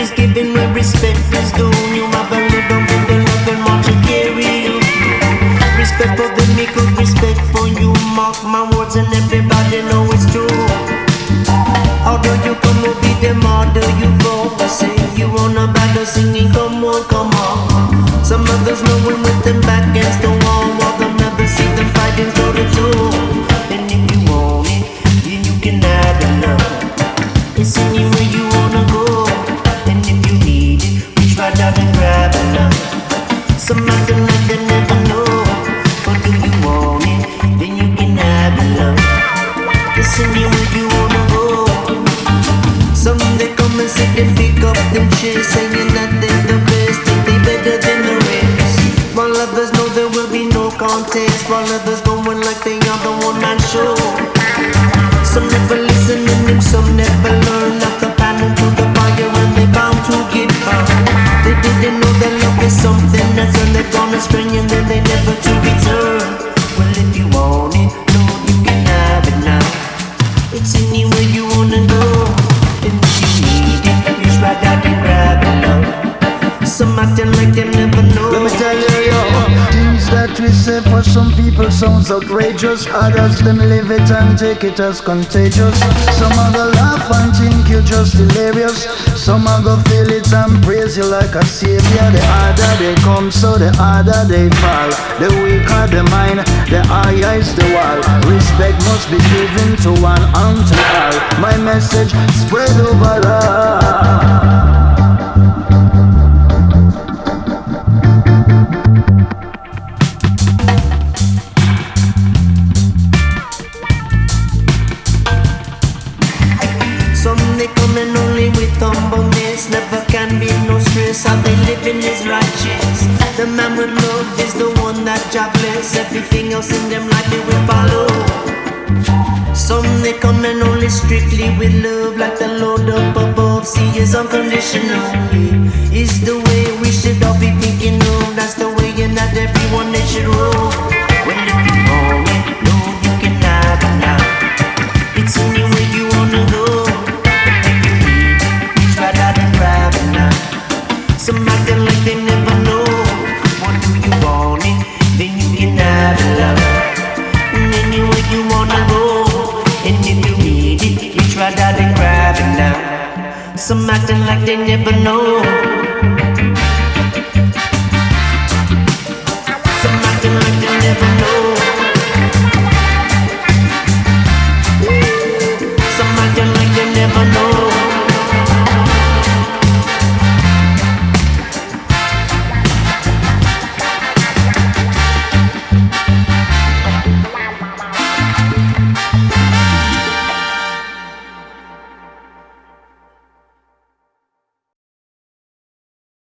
is given where respect is due. You have a little bit of love and want to carry you. Respect for the nickel, respect for you. Mark my words and everybody know it's true. Although you come will be them, although you go. I say you on a battle singing, come on, come on. Some others know when with them back against the wall, while them others see them fighting toe to toe. And if you want it, then you can have it now. It's anywhere you wanna go. And if you need it, reach right out and grab it now. Some acting like they never know. But do you want it, then you can have it now. It's anywhere you wanna go. Some they come and say they pick up them chairs, saying that they're the best, that they better than the rest. While others know there will be no contest, while others going like they are the one-man show. Some never listen and them some never learn. Not the pan into the fire and they bound to get burned. They didn't know that love is something that's on the gone astray and then they never to return. Well, if you want it, no, you can have it now. It's anywhere you wanna go. And if you need it, reach right out and grab it now. Some acting like they never know. Let me tell you, yo, things that we say for some people sounds outrageous. Others them live it and take it as contagious. Some are gonna laugh and think you're just hilarious. Some are gonna feel it and praise you like a savior. The harder they come, so the harder they fall. The weaker the mind, the higher is the wall. Respect must be given to one and to all. My message spread over all. Some they coming only with humbleness. Never can be no stress. How they living is righteous. The man with love is the one that jobless. Everything else in them life they will follow. Some they coming only strictly with love, like the Lord up above. See is unconditional. It's the way we should all be thinking of. That's the way and that everyone they should roll. Well, if you want it, no, you can have it now. It's anywhere you wanna go. Some acting like they never know. What do you want it? Then you can have it, love. And anywhere you wanna go. And if you need it, you try out and grab it now. Some acting like they never know.